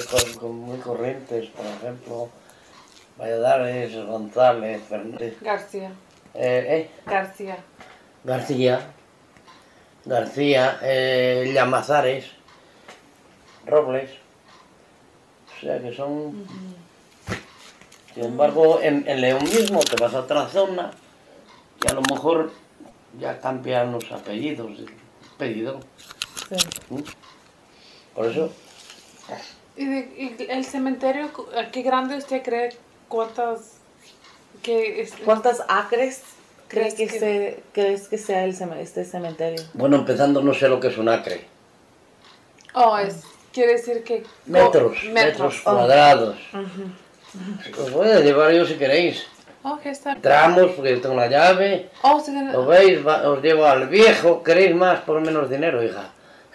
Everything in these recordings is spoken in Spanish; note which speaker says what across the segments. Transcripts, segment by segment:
Speaker 1: muy corrientes, por ejemplo, Valladares, González, Fernández.
Speaker 2: García.
Speaker 1: García. Llamazares, Robles. O sea que son... Sin embargo, en León mismo te vas a otra zona y a lo mejor ya cambian los apellidos, el apellido.
Speaker 3: Sí.
Speaker 1: Por eso...
Speaker 2: ¿Y el cementerio, qué grande usted cree? ¿Cuántas
Speaker 3: acres crees que sea este cementerio?
Speaker 1: Bueno, empezando no sé lo que es un acre.
Speaker 2: Quiere decir que...
Speaker 1: Metros cuadrados. Os voy a llevar yo si queréis.
Speaker 2: Está.
Speaker 1: Entramos porque yo tengo la llave. ¿Lo veis? Os llevo al viejo. ¿Queréis más por menos dinero, hija?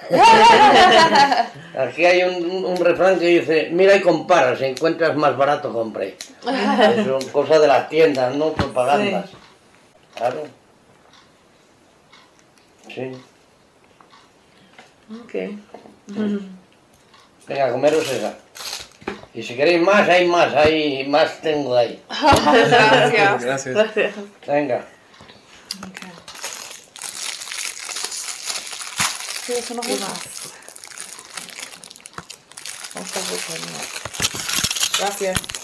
Speaker 1: Aquí hay un refrán que dice: mira y compara, si encuentras más barato, compre. Es una cosa de las tiendas, no propagandas. Sí. Claro. Sí.
Speaker 3: Ok.
Speaker 1: Venga, comeros esa. Y si queréis más, hay más tengo ahí.
Speaker 2: Gracias.
Speaker 1: Venga.
Speaker 2: Okay.
Speaker 3: Sí, eso no es más. Vamos a buscar más. Gracias.